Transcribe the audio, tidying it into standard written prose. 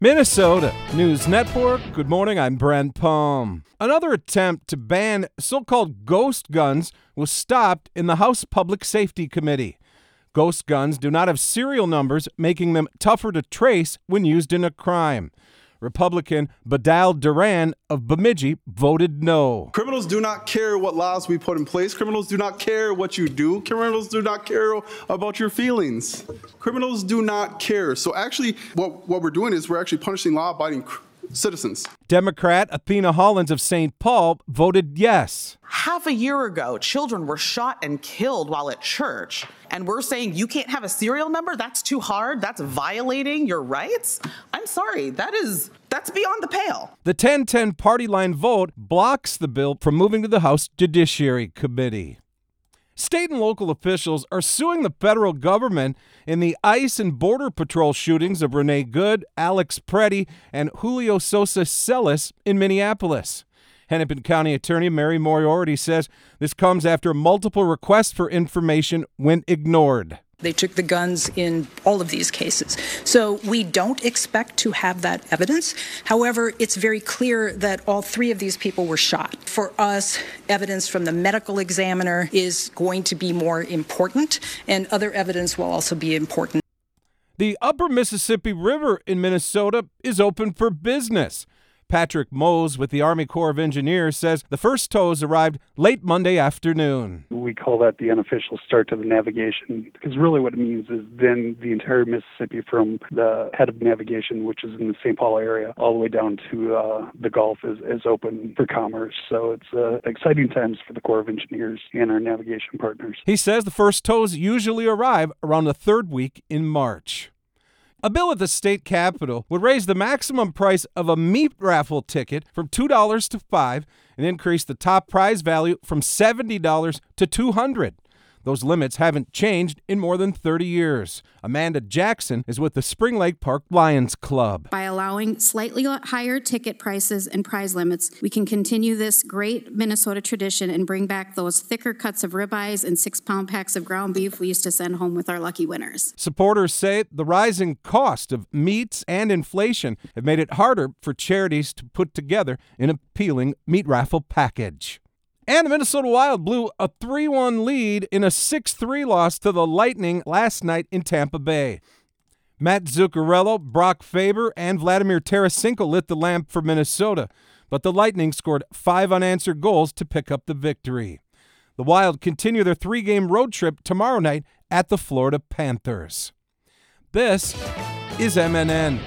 Minnesota News Network. Good morning, I'm Brent Palm. Another attempt to ban so-called ghost guns was stopped in the House Public Safety Committee. Ghost guns do not have serial numbers, making them tougher to trace when used in a crime. Republican Badal Duran of Bemidji voted no. Criminals do not care what laws we put in place. Criminals do not care what you do. Criminals do not care about your feelings. Criminals do not care. So actually, what we're doing is we're actually punishing law-abiding citizens. Democrat Athena Hollins of St. Paul voted yes. Half a year ago, children were shot and killed while at church, and we're saying you can't have a serial number? That's too hard? That's violating your rights? I'm sorry, that's beyond the pale. The 10-10 party line vote blocks the bill from moving to the House Judiciary Committee. State and local officials are suing the federal government in the ICE and Border Patrol shootings of Renee Good, Alex Preddy, and Julio Sosa Celis in Minneapolis. Hennepin County Attorney Mary Moriarty says this comes after multiple requests for information went ignored. They took the guns in all of these cases. So we don't expect to have that evidence. However, it's very clear that all three of these people were shot. For us, evidence from the medical examiner is going to be more important, and other evidence will also be important. The Upper Mississippi River in Minnesota is open for business. Patrick Mose with the Army Corps of Engineers says the first tows arrived late Monday afternoon. We call that the unofficial start to the navigation, because really what it means is then the entire Mississippi from the head of navigation, which is in the St. Paul area, all the way down to the Gulf is open for commerce. So it's exciting times for the Corps of Engineers and our navigation partners. He says the first tows usually arrive around the third week in March. A bill at the state capitol would raise the maximum price of a meat raffle ticket from $2 to $5 and increase the top prize value from $70 to $200. Those limits haven't changed in more than 30 years. Amanda Jackson is with the Spring Lake Park Lions Club. By allowing slightly higher ticket prices and prize limits, we can continue this great Minnesota tradition and bring back those thicker cuts of ribeyes and 6-pound packs of ground beef we used to send home with our lucky winners. Supporters say the rising cost of meats and inflation have made it harder for charities to put together an appealing meat raffle package. And the Minnesota Wild blew a 3-1 lead in a 6-3 loss to the Lightning last night in Tampa Bay. Matt Zuccarello, Brock Faber, and Vladimir Tarasenko lit the lamp for Minnesota, but the Lightning scored 5 unanswered goals to pick up the victory. The Wild continue their 3-game road trip tomorrow night at the Florida Panthers. This is MNN.